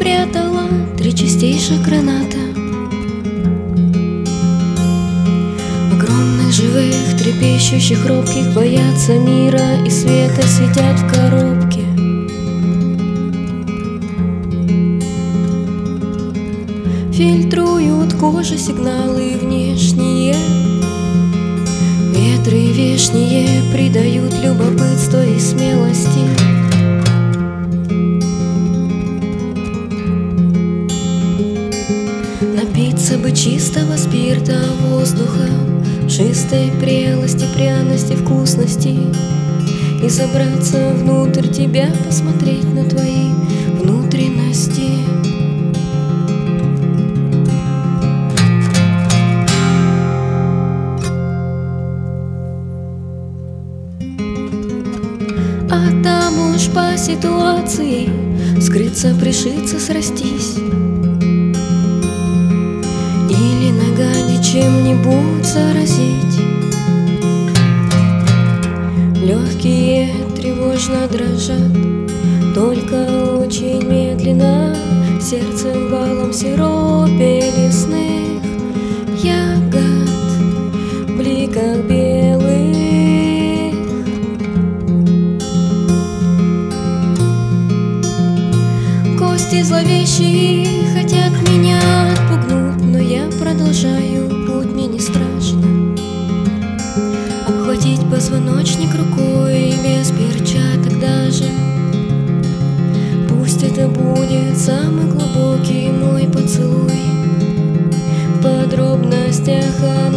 спрятала 3 чистейших граната, огромных, живых, трепещущих, робких, боятся мира и света, сидят в коробке. Фильтруют кожи сигналы внешние, ветры вешние придают любопытство и смелости. Напиться бы чистого спирта, воздуха, чистой прелости, пряности, вкусности, и забраться внутрь тебя, посмотреть на твои внутренности. А там уж по ситуации скрыться, пришиться, срастись, или нагоне чем-нибудь заразить. Легкие тревожно дрожат, только очень медленно, сердцем валом сиропе лесных ягод, бликах белых. Кости зловещие хотят меня отпугнуть, но я продолжаю путь, мне не страшно обхватить позвоночник рукой без перчаток даже. Пусть это будет самый глубокий мой поцелуй, в подробностях